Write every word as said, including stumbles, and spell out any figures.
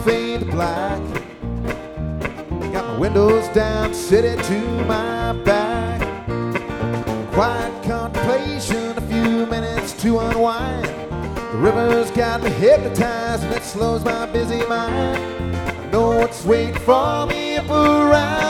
fade to black. Got my windows down, city to my back. Quiet contemplation, a few minutes to unwind. The river's got me hypnotized and it slows my busy mind. I know what's waiting for me up around.